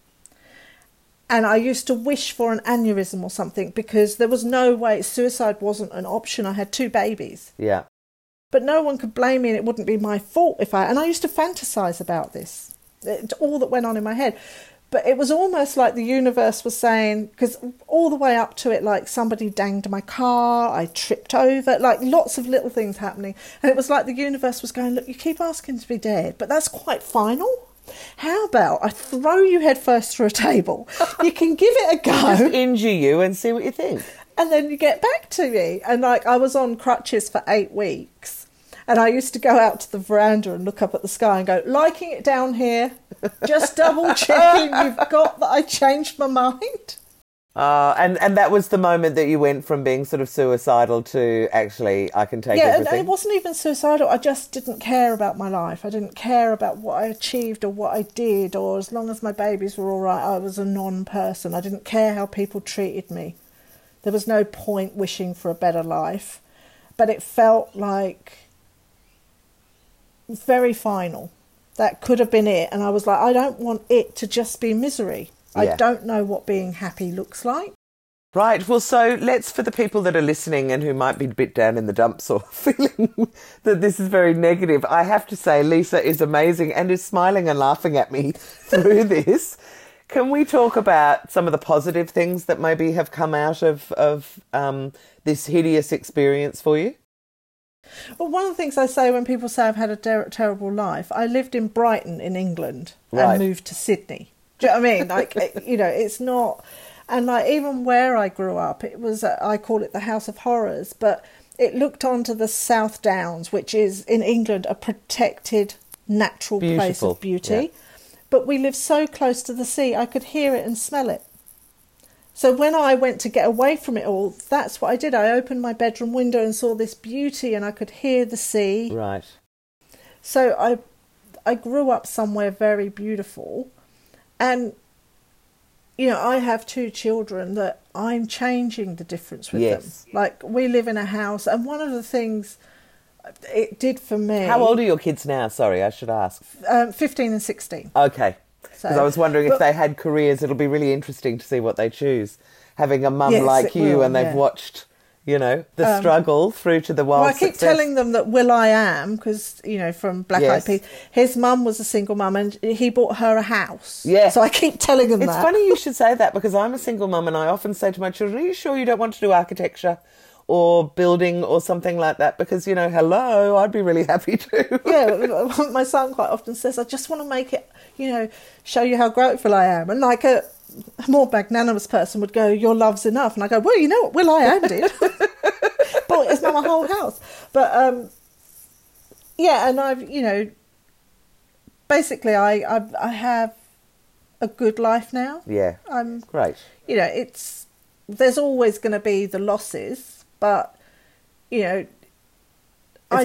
And I used to wish for an aneurysm or something because there was no way, suicide wasn't an option. I had 2 babies. Yeah. But no one could blame me and it wouldn't be my fault and I used to fantasize about this. All that went on in my head. But it was almost like the universe was saying, because all the way up to it, like somebody danged my car, I tripped over, like lots of little things happening. And it was like the universe was going, look, you keep asking to be dead, but that's quite final. How about I throw you head first through a table? You can give it a Just go. injure you and see what you think. And then you get back to me. And like I was on crutches for 8 weeks. And I used to go out to the veranda and look up at the sky and go, liking it down here, just double checking you've got that I changed my mind. And that was the moment that you went from being sort of suicidal to actually, I can take everything. Yeah, it wasn't even suicidal. I just didn't care about my life. I didn't care about what I achieved or what I did, or as long as my babies were all right, I was a non-person. I didn't care how people treated me. There was no point wishing for a better life. But it felt like very final. That could have been it. And I was like, I don't want it to just be misery. Yeah. I don't know what being happy looks like. Right, well, so let's, for the people that are listening and who might be a bit down in the dumps or feeling that this is very negative, I have to say Lisa is amazing and is smiling and laughing at me through this. Can we talk about some of the positive things that maybe have come out of this hideous experience for you? Well, one of the things I say when people say I've had a terrible life, I lived in Brighton in England Right. and moved to Sydney. Do you know what I mean? Like, it's not... And like even where I grew up, it was, I call it the House of Horrors, but it looked onto the South Downs, which is in England a protected natural place Beautiful, of beauty. yeah. But we lived so close to the sea, I could hear it and smell it. So when I went to get away from it all, that's what I did. I opened my bedroom window and saw this beauty and I could hear the sea. Right. So I grew up somewhere very beautiful. And, you know, I have 2 children that I'm changing the difference with Yes. them. Like, we live in a house. And one of the things it did for me... How old are your kids now? Sorry, I should ask. 15 and 16. Okay. Because So, I was wondering if but- they had careers, it'll be really interesting to see what they choose. Having a mum Yes, like it you will, and they've yeah. watched you know, the struggle through to the wild Well, I keep success. telling them that Will.i.am, because, you know, from Black Eyed Yes. Peas, his mum was a single mum and he bought her a house. Yeah. So I keep telling them It's that. funny you should say that, because I'm a single mum and I often say to my children, are you sure you don't want to do architecture or building or something like that? Because, you know, hello, I'd be really happy to. Yeah, my son quite often says, I just want to make it, you know, show you how grateful I am. And like a more magnanimous person would go, your love's enough. And I go, well, you know what Will.i.am did? Bought his mum a whole house. But, yeah, and I've, you know, basically I have a good life now. Yeah, I'm, great. you know, there's always going to be the losses, but, you know, I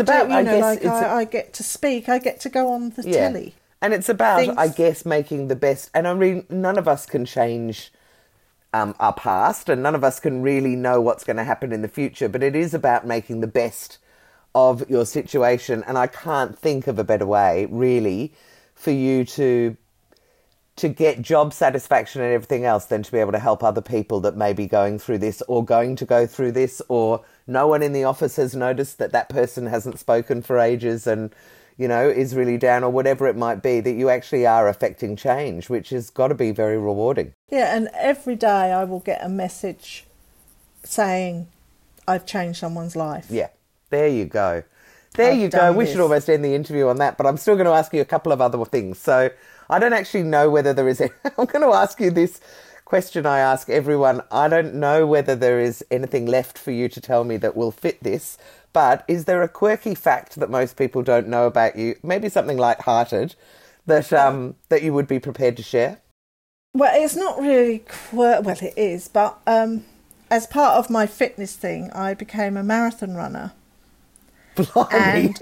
get to speak, I get to go on the telly. And it's about, Things- I guess, making the best. And I mean, none of us can change our past, and none of us can really know what's going to happen in the future. But it is about making the best of your situation. And I can't think of a better way, really, for you to get job satisfaction and everything else than to be able to help other people that may be going through this or going to go through this, or no one in the office has noticed that person hasn't spoken for ages and, you know, is really down, or whatever it might be, that you actually are affecting change, which has got to be very rewarding. Yeah, and every day I will get a message saying I've changed someone's life. Yeah, there you go. There you go. We should almost end the interview on that, but I'm still going to ask you a couple of other things. So I don't actually know whether there is... I'm going to ask you this question I ask everyone. I don't know whether there is anything left for you to tell me that will fit this, but is there a quirky fact that most people don't know about you, maybe something light-hearted, that you would be prepared to share? Well, it's not really... well, it is, but as part of my fitness thing, I became a marathon runner. Blimey.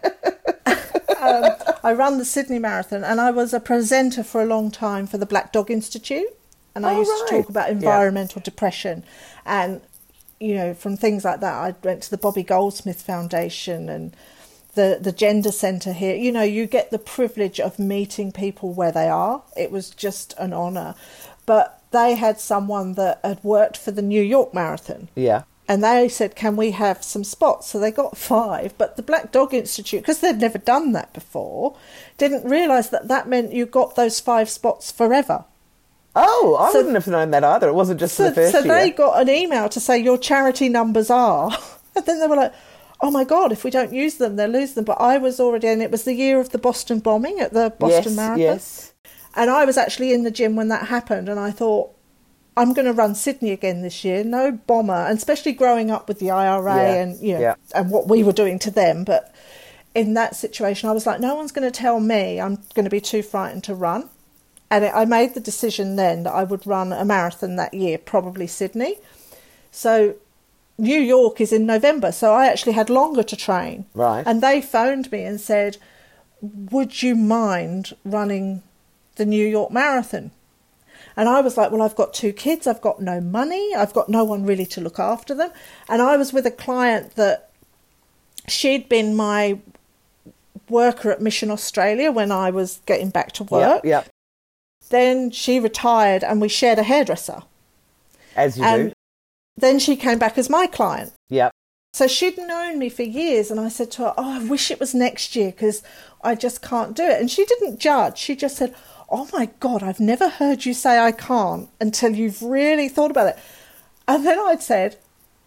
And I run the Sydney Marathon, and I was a presenter for a long time for the Black Dog Institute, and I used to talk about environmental depression, and, you know, from things like that, I went to the Bobby Goldsmith Foundation and the Gender Centre here. You know, you get the privilege of meeting people where they are. It was just an honour. But they had someone that had worked for the New York Marathon. Yeah. And they said, can we have some spots? So they got 5. But the Black Dog Institute, because they'd never done that before, didn't realise that meant you got those 5 spots forever. Oh, I wouldn't have known that either. It wasn't just for the first year. So they got an email to say your charity numbers are. And then they were like, oh my God, if we don't use them, they'll lose them. But I was already, and it was the year of the Boston bombing at the Boston Marathon. Yes. And I was actually in the gym when that happened, and I thought, I'm going to run Sydney again this year. No bomber, and especially growing up with the IRA and, you know, and what we were doing to them. But in that situation, I was like, no one's going to tell me I'm going to be too frightened to run. And I made the decision then that I would run a marathon that year, probably Sydney. So New York is in November, so I actually had longer to train. Right. And they phoned me and said, would you mind running the New York Marathon? And I was like, well, I've got 2 kids, I've got no money, I've got no one really to look after them. And I was with a client that she'd been my worker at Mission Australia when I was getting back to work. Yeah. Then she retired and we shared a hairdresser. As you do. Then she came back as my client. Yeah. So she'd known me for years, and I said to her, oh, I wish it was next year because I just can't do it. And she didn't judge. She just said, oh my God, I've never heard you say I can't until you've really thought about it. And then I'd said,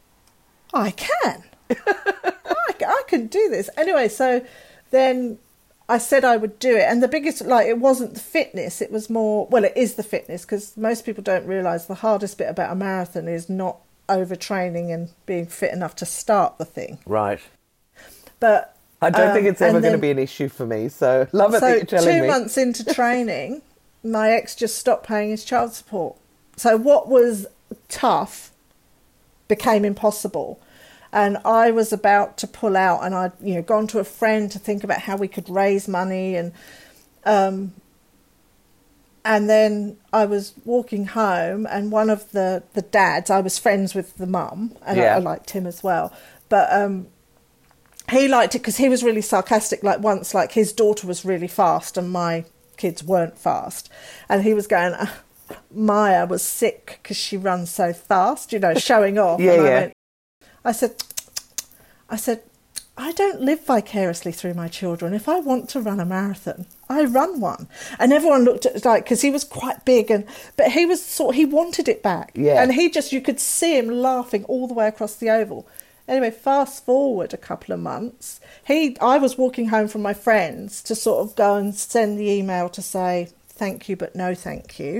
I can. I can do this. Anyway, so then I said I would do it. And the biggest, it wasn't the fitness. It was more, well, it is the fitness, because most people don't realise the hardest bit about a marathon is not overtraining and being fit enough to start the thing. Right. But I don't think it's ever going to be an issue for me, so love it that you're telling me. 2 months into training, my ex just stopped paying his child support. So what was tough became impossible. And I was about to pull out, and I'd gone to a friend to think about how we could raise money, and then I was walking home, and one of the dads, I was friends with the mum, and I liked him as well, but he liked it because he was really sarcastic. Once, his daughter was really fast and my kids weren't fast, and he was going, Maya was sick because she runs so fast, showing off. Yeah, and yeah. I said, I don't live vicariously through my children. If I want to run a marathon, I run one. And everyone looked at like, because he was quite big, but he wanted it back. Yeah. And you could see him laughing all the way across the oval. Anyway, fast forward a couple of months, I was walking home from my friends to sort of go and send the email to say, thank you, but no thank you.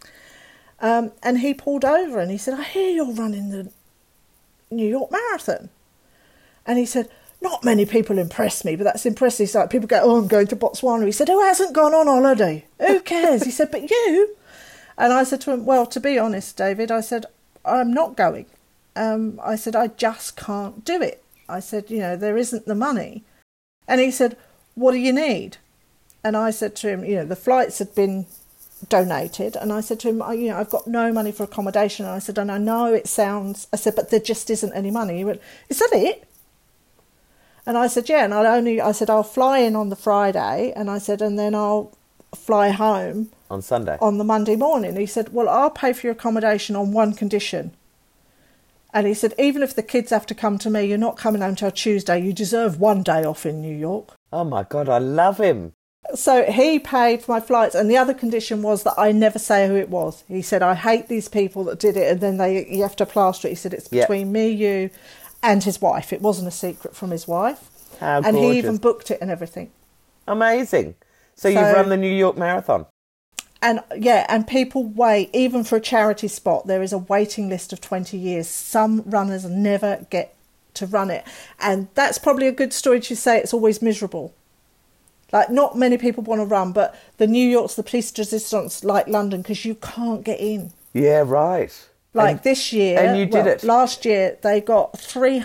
And he pulled over and he said, I hear you're running the New York Marathon. And he said, not many people impress me, but that's impressive. It's like people go, oh, I'm going to Botswana. He said, who hasn't gone on holiday? Who cares? He said, but you? And I said to him, well, to be honest, David, I said, I'm not going. I said, I just can't do it. I said, there isn't the money. And he said, what do you need? And I said to him, the flights had been donated. And I said to him, I've got no money for accommodation. And I said, and I know it sounds, I said, but there just isn't any money. He went, is that it? And I said, yeah. And I'll fly in on the Friday. And I said, and then I'll fly home on Sunday, on the Monday morning. He said, well, I'll pay for your accommodation on one condition. And he said, even if the kids have to come to me, you're not coming home till Tuesday. You deserve one day off in New York. Oh, my God, I love him. So he paid for my flights. And the other condition was that I never say who it was. He said, I hate these people that did it. And then you have to plaster it. He said, it's between me, you, and his wife. It wasn't a secret from his wife. How and gorgeous. He even booked it and everything. Amazing. So you've run the New York Marathon. And and people wait, even for a charity spot, there is a waiting list of 20 years. Some runners never get to run it. And that's probably a good story to say it's always miserable. Like, not many people want to run, but the New York's the police resistance like London because you can't get in. Yeah, right. Like this year. And you did it. Last year, they got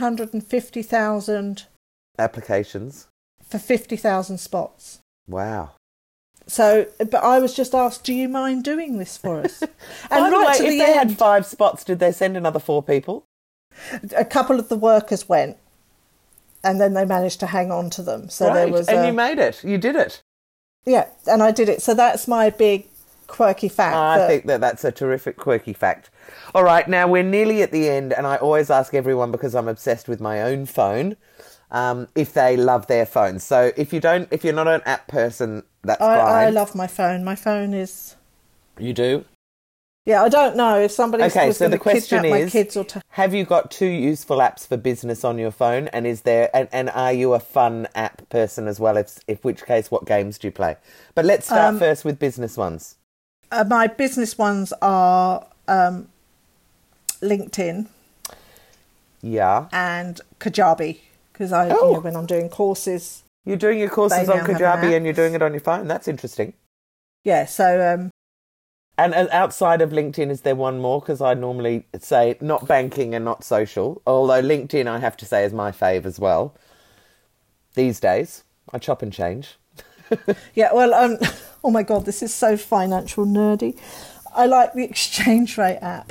350,000 applications for 50,000 spots. Wow. So, but I was just asked, do you mind doing this for us? And by the way, if they had 5 spots, did they send another 4 people? A couple of the workers went, and then they managed to hang on to them. So there was, and you made it. You did it. Yeah, and I did it. So that's my big quirky fact. I think that's a terrific quirky fact. All right, now we're nearly at the end, and I always ask everyone, because I'm obsessed with my own phone, if they love their phones. So if you're not an app person, that's fine. I love my phone. My phone is... You do? Yeah, I don't know if somebody's okay, so the question is, my kids or have you got 2 useful apps for business on your phone? And is there and are you a fun app person as well? If which case, what games do you play? But let's start first with business ones. My business ones are LinkedIn. Yeah. And Kajabi, because when I'm doing courses... You're doing your courses on Kajabi and you're doing it on your phone? That's interesting. Yeah, so... And outside of LinkedIn, is there one more? Because I normally say not banking and not social. Although LinkedIn, I have to say, is my fave as well. These days, I chop and change. Yeah, well, oh my God, this is so financial nerdy. I like the exchange rate app.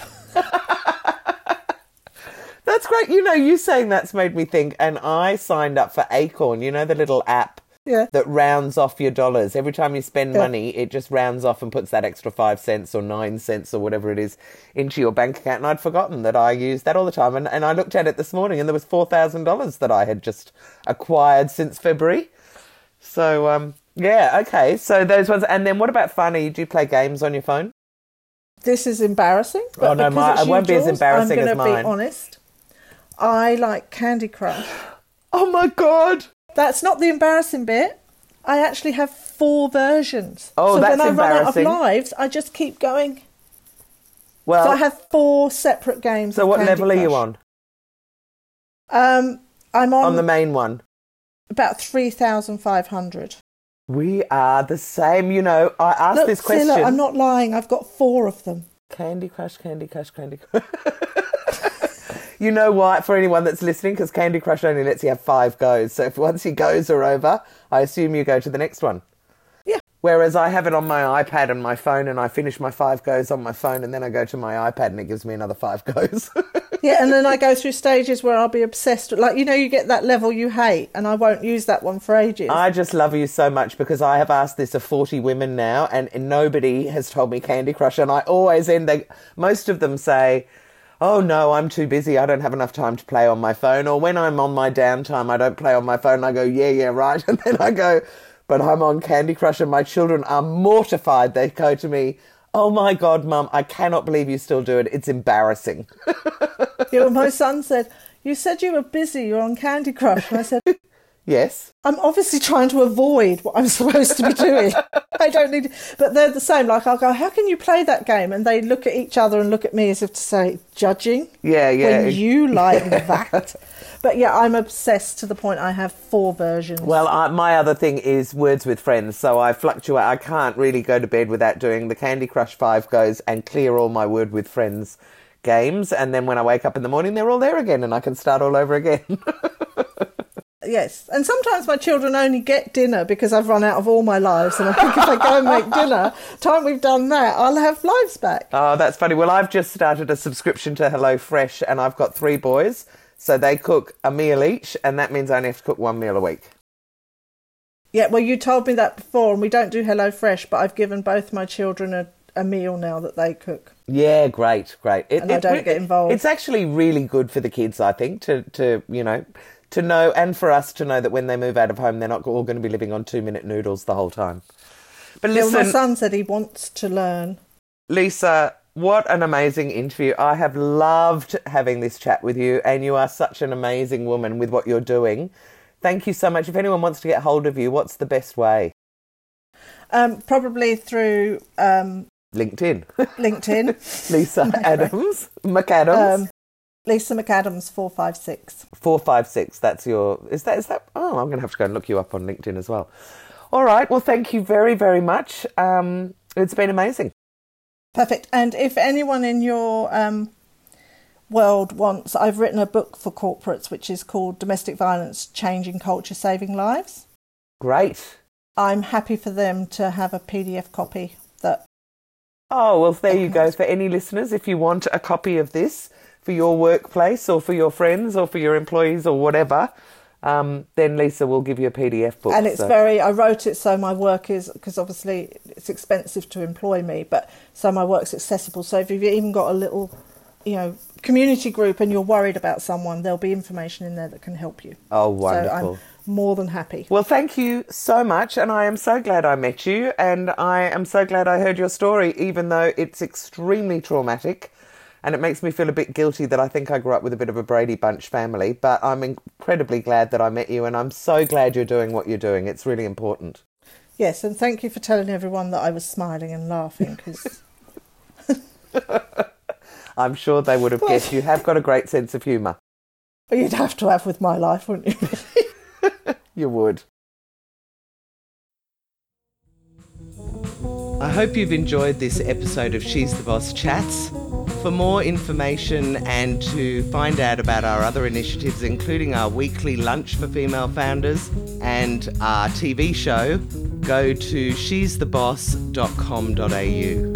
That's great. You saying that's made me think. And I signed up for Acorn, the little app. Yeah. That rounds off your dollars. Every time you spend money, it just rounds off and puts that extra 5 cents or 9 cents or whatever it is into your bank account. And I'd forgotten that I use that all the time. And I looked at it this morning and there was $4,000 that I had just acquired since February. So, okay. So those ones. And then what about funny? Do you play games on your phone? This is embarrassing. But it won't be as embarrassing as mine. I'm going to be honest. I like Candy Crush. Oh my God. That's not the embarrassing bit. I actually have 4 versions. Oh, so that's when I run out of embarrassing. lives, I just keep going. Well, so I have 4 separate games. So what level are you on? I'm on the main one. About 3,500. We are the same. I asked this question. Cilla, I'm not lying. I've got 4 of them. Candy Crush, Candy Crush, Candy Crush. You know why, for anyone that's listening, because Candy Crush only lets you have 5 goes. So if once your goes are over, I assume you go to the next one. Yeah. Whereas I have it on my iPad and my phone, and I finish my 5 goes on my phone, and then I go to my iPad and it gives me another 5 goes. Yeah, and then I go through stages where I'll be obsessed. Like, you get that level you hate, and I won't use that one for ages. I just love you so much because I have asked this of 40 women now, and nobody has told me Candy Crush, and I always most of them say... oh no, I'm too busy, I don't have enough time to play on my phone. Or when I'm on my downtime, I don't play on my phone. I go, yeah, right. And then I go, but I'm on Candy Crush, and my children are mortified. They go to me, oh my God, Mum, I cannot believe you still do it. It's embarrassing. Yeah, well, my son said, you said you were busy, you're on Candy Crush. And I said, yes. I'm obviously trying to avoid what I'm supposed to be doing. I don't need... But they're the same. Like, I'll go, how can you play that game? And they look at each other and look at me as if to say, judging? Yeah. When you like that. But yeah, I'm obsessed to the point I have 4 versions. Well, my other thing is Words with Friends, so I fluctuate. I can't really go to bed without doing the Candy Crush 5 goes and clear all my Word with Friends games, and then when I wake up in the morning, they're all there again, and I can start all over again. Yes, and sometimes my children only get dinner because I've run out of all my lives, and I think if I go and make dinner, time we've done that, I'll have lives back. Oh, that's funny. Well, I've just started a subscription to HelloFresh, and I've got 3 boys, so they cook a meal each, and that means I only have to cook 1 meal a week. Yeah, well, you told me that before, and we don't do HelloFresh, but I've given both my children a meal now that they cook. Yeah, great. And I don't get involved. It's actually really good for the kids, I think, to know, and for us to know that when they move out of home, they're not all going to be living on 2-minute noodles the whole time. But listen, my son said he wants to learn. Lisa, what an amazing interview. I have loved having this chat with you, and you are such an amazing woman with what you're doing. Thank you so much. If anyone wants to get hold of you, what's the best way? Probably through... LinkedIn. Lisa McAdams. Lisa McAdams 456. 456. That's your... Is that? Oh, I'm going to have to go and look you up on LinkedIn as well. All right. Well, thank you very, very much. It's been amazing. Perfect. And if anyone in your world wants... I've written a book for corporates, which is called Domestic Violence, Changing Culture, Saving Lives. Great. I'm happy for them to have a PDF copy that... Oh, well, there you go. For any listeners, if you want a copy of this for your workplace or for your friends or for your employees or whatever, then Lisa will give you a PDF book. And it's I wrote it so my work is, because obviously it's expensive to employ me, but so my work's accessible. So if you've even got a little, community group and you're worried about someone, there'll be information in there that can help you. Oh, wonderful. So I'm more than happy. Well, thank you so much, and I am so glad I met you, and I am so glad I heard your story, even though it's extremely traumatic, and it makes me feel a bit guilty that I think I grew up with a bit of a Brady Bunch family, but I'm incredibly glad that I met you, and I'm so glad you're doing what you're doing. It's really important. Yes, and thank you for telling everyone that I was smiling and laughing, because... I'm sure they would have guessed. You have got a great sense of humour. You'd have to have with my life, wouldn't you? You would. I hope you've enjoyed this episode of She's the Boss Chats. For more information and to find out about our other initiatives, including our weekly lunch for female founders and our TV show, go to shestheboss.com.au.